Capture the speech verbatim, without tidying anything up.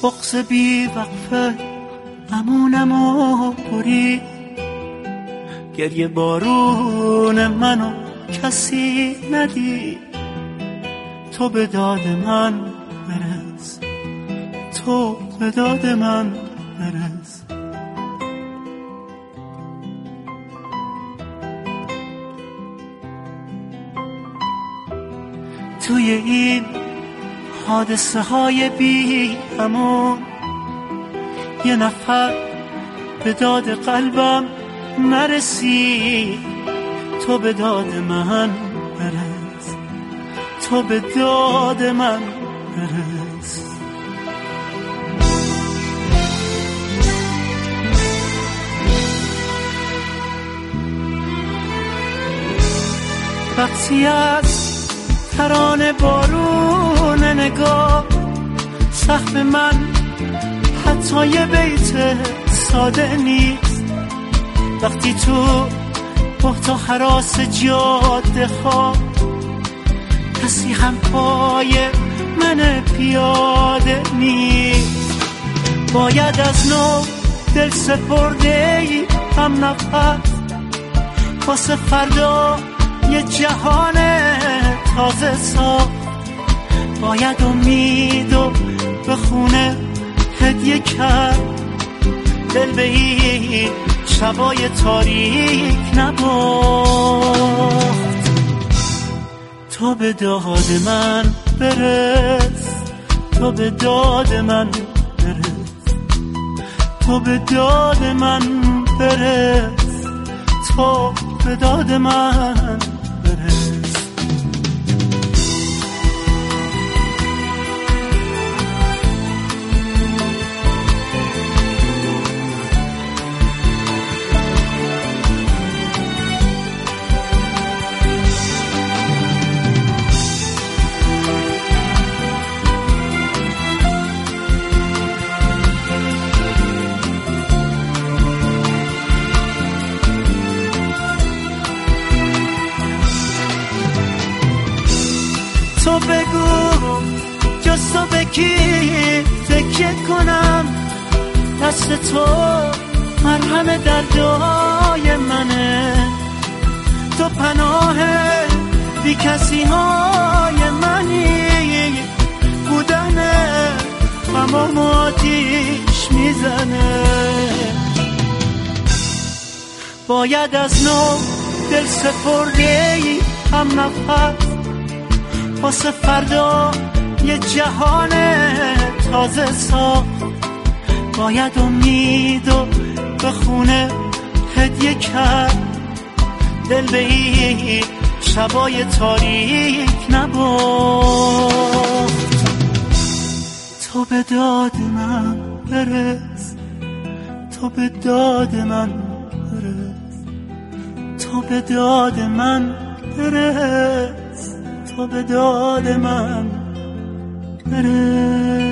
بغض بی وقفه امونمو بری، گریه بارون منو کسی ندید. تو به داد من برس، تو به داد من برس. توی این حادثه های بی امون یه نفر به داد قلبم نرسی. تو به داد من برس، تو به داد من برس. وقتی از ترانه بارون نگاه سقف من حتی یه بیت ساده نیست، وقتی تو بحت و هراس جاده ها کسی هم پای من پیاده نیست. باید از نو دل سپرده ای هم نفس واسه فردا یه جهان تازه ساخت. باید امیدو به خونه هدیه کرد، دل به این شبای تاریک نباخت. تو به داد من برس، تو به داد من برس، تو به داد من برس، تو به داد من برس. تو بگو جز تو به کی فکر کنم، دست تو مرهم دردای منه. تو پناه بی کسی های منی، بودنه تمام آتیش میزنه. باید از نو دل سپرده ای هم نفس واسه فردا یه جهان تازه ساخت. باید امیدو به خونه هدیه کرد، دل به این شبای تاریک نباخت. تو به داد من برس، تو به داد من برس، تو به داد من برس، تو به داد من برس.